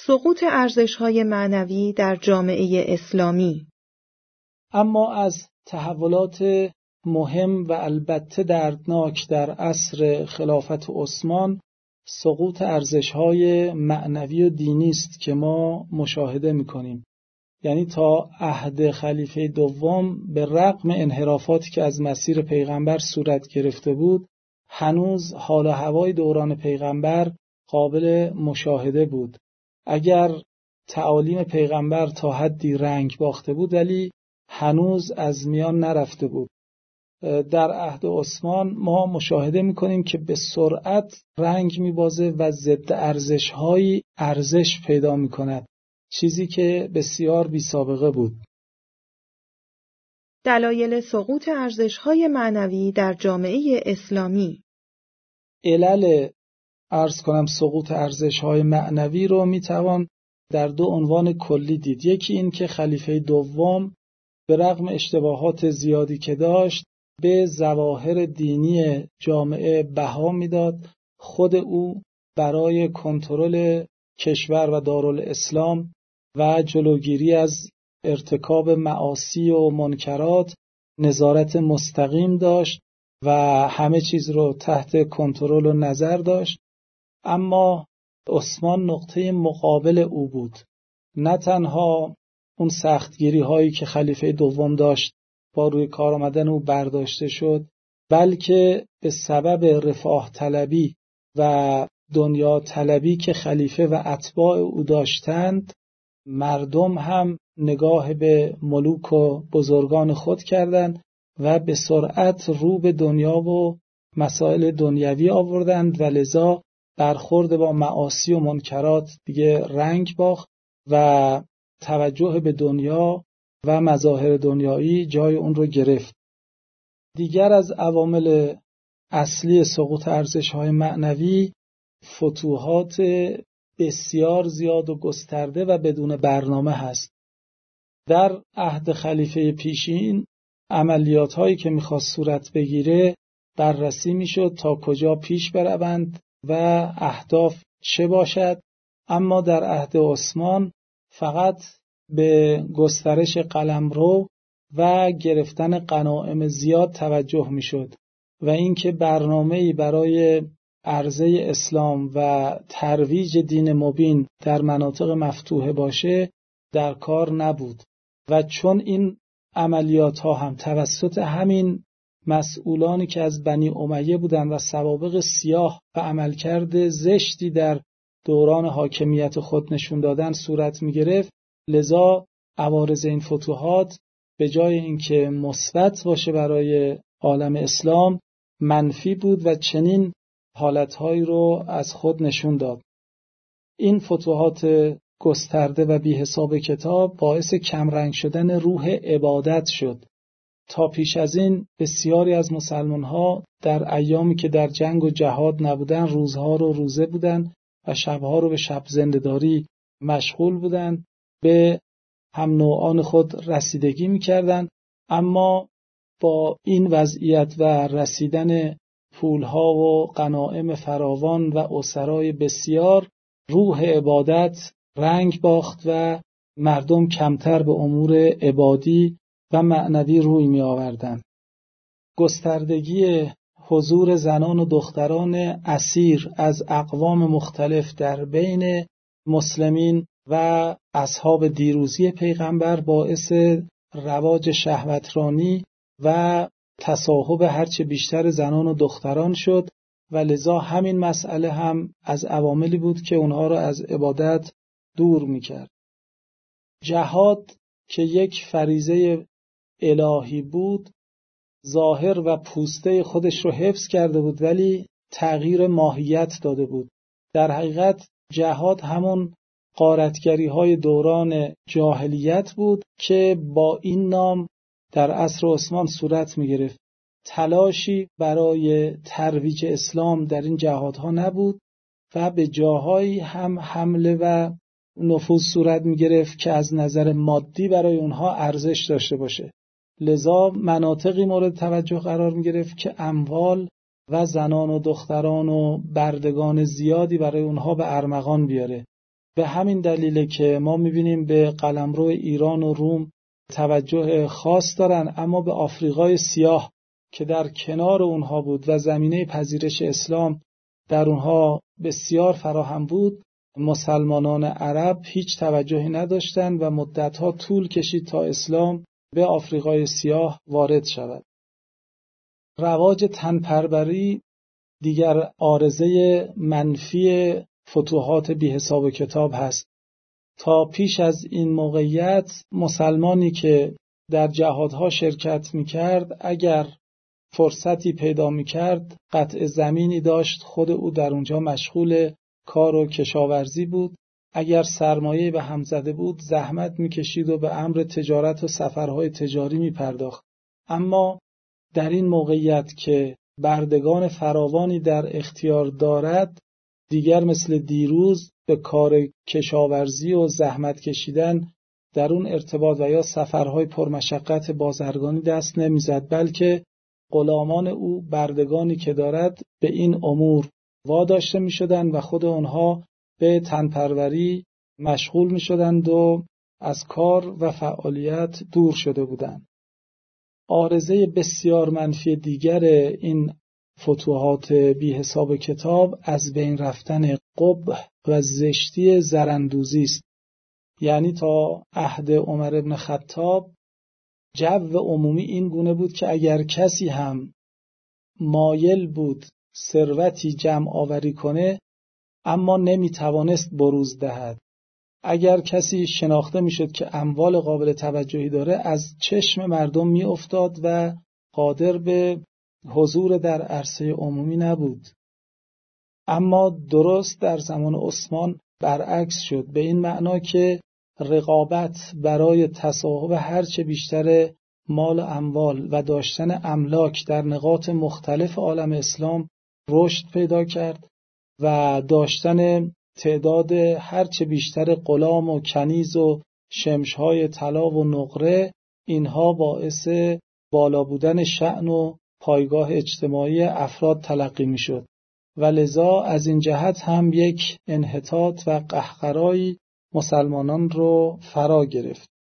سقوط ارزش‌های معنوی در جامعه اسلامی. اما از تحولات مهم و البته دردناک در عصر خلافت عثمان سقوط ارزش‌های معنوی و دینی است که ما مشاهده می‌کنیم. یعنی تا عهد خلیفه دوم به رغم انحرافاتی که از مسیر پیغمبر صورت گرفته بود، هنوز حال و هوای دوران پیغمبر قابل مشاهده بود. اگر تعالیم پیغمبر تا حدی رنگ باخته بود ولی هنوز از میان نرفته بود. در عهد عثمان ما مشاهده می‌کنیم که به سرعت رنگ می‌بازه و ضد ارزش‌هایی ارزش پیدا می‌کند، چیزی که بسیار بی‌سابقه بود. دلایل سقوط ارزش‌های معنوی در جامعه اسلامی. علل سقوط ارزش‌های معنوی رو می‌توان در دو عنوان کلی دید. یکی این که خلیفه دوم به رغم اشتباهات زیادی که داشت به ظواهر دینی جامعه بها میداد. خود او برای کنترل کشور و دارالاسلام و جلوگیری از ارتکاب معاصی و منکرات نظارت مستقیم داشت و همه چیز رو تحت کنترل و نظر داشت. اما عثمان نقطه مقابل او بود. نه تنها اون سختگیری هایی که خلیفه دوم داشت با روی کار آمدن او برداشته شد، بلکه به سبب رفاه طلبی و دنیا طلبی که خلیفه و اتباع او داشتند، مردم هم نگاه به ملوک و بزرگان خود کردند و به سرعت رو به دنیا و مسائل دنیوی آوردند و لذا برخورد با معاصی و منکرات دیگه رنگ باخت و توجه به دنیا و مظاهر دنیایی جای اون رو گرفت. دیگر از عوامل اصلی سقوط ارزش‌های معنوی فتوحات بسیار زیاد و گسترده و بدون برنامه هست. در عهد خلیفه پیشین عملیات‌هایی که می‌خواست صورت بگیره بررسی می‌شد تا کجا پیش بروند و اهداف چه باشد، اما در عهد عثمان فقط به گسترش قلمرو و گرفتن غنایم زیاد توجه می‌شد و اینکه برنامه‌ای برای عرضه اسلام و ترویج دین مبین در مناطق مفتوحه باشه در کار نبود. و چون این عملیات ها هم توسط همین مسئولانی که از بنی امیه بودند و سوابق سیاه و عملکرد زشتی در دوران حاکمیت خود نشون دادن صورت می گرفت، لذا عوارض این فتوحات به جای اینکه مثبت باشه برای عالم اسلام منفی بود و چنین حالتهایی رو از خود نشون داد. این فتوحات گسترده و بی حساب کتاب باعث کمرنگ شدن روح عبادت شد. تا پیش از این بسیاری از مسلمان‌ها در ایامی که در جنگ و جهاد نبودن روزها رو روزه بودن و شبها رو به شب زنده‌داری مشغول بودن، به هم نوعان خود رسیدگی می‌کردند. اما با این وضعیت و رسیدن پولها و غنایم فراوان و اسرای بسیار، روح عبادت رنگ باخت و مردم کمتر به امور عبادی و معنوی روی می آوردند. گستردگی حضور زنان و دختران اسیر از اقوام مختلف در بین مسلمین و اصحاب دیروزی پیغمبر باعث رواج شهوترانی و تصاحب هرچه بیشتر زنان و دختران شد و لذا همین مسئله هم از عواملی بود که اونها را از عبادت دور می‌کرد. جهاد که یک فریضه الهی بود، ظاهر و پوسته خودش رو حفظ کرده بود ولی تغییر ماهیت داده بود. در حقیقت جهاد همون غارتگری‌های دوران جاهلیت بود که با این نام در عصر عثمان صورت می‌گرفت. تلاشی برای ترویج اسلام در این جهادها نبود و به جاهایی هم حمله و نفوذ صورت می‌گرفت که از نظر مادی برای اونها ارزش داشته باشه. لذا مناطقی مورد توجه قرار می‌گرفت که اموال و زنان و دختران و بردگان زیادی برای اونها به ارمغان بیاره به همین دلیله که ما می‌بینیم به قلمرو ایران و روم توجه خاص دارن، اما به آفریقای سیاه که در کنار اونها بود و زمینه پذیرش اسلام در اونها بسیار فراهم بود، مسلمانان عرب هیچ توجهی نداشتند و مدتها طول کشید تا اسلام به آفریقای سیاه وارد شود. رواج تنپروری دیگر عارضه منفی فتوحات بی حساب کتاب هست. تا پیش از این موقعیت مسلمانی که در جهادها شرکت می‌کرد اگر فرصتی پیدا می‌کرد قطع زمینی داشت، خود او در اونجا مشغول کار و کشاورزی بود. اگر سرمایه به هم زده بود زحمت می‌کشید و به امر تجارت و سفرهای تجاری می‌پرداخت. اما در این موقعیت که بردگان فراوانی در اختیار دارد، دیگر مثل دیروز به کار کشاورزی و زحمت کشیدن در اون ارتباط و یا سفرهای پرمشقت بازرگانی دست نمیزد، بلکه غلامان او بردگانی که دارد به این امور واداشته می شدند و خود آنها به تنپروری مشغول می شدند و از کار و فعالیت دور شده بودند. عارضه بسیار منفی دیگر این فتوحات بی حساب کتاب از بین رفتن قبح و زشتی زراندوزی است. یعنی تا عهد عمر بن خطاب جو عمومی این گونه بود که اگر کسی هم مایل بود ثروتی جمع آوری کنه اما نمیتوانست بروز دهد، اگر کسی شناخته میشد که اموال قابل توجهی داره از چشم مردم میافتاد و قادر به حضور در عرصه عمومی نبود. اما درست در زمان عثمان برعکس شد، به این معنا که رقابت برای تصاحب هرچه بیشتر مال و اموال و داشتن املاک در نقاط مختلف عالم اسلام رشد پیدا کرد و داشتن تعداد هرچه بیشتر غلام و کنیز و شمشهای طلا و نقره، اینها باعث بالا بودن شأن و پایگاه اجتماعی افراد تلقی می شد و لذا از این جهت هم یک انحطاط و قهقرایی مسلمانان رو فرا گرفت.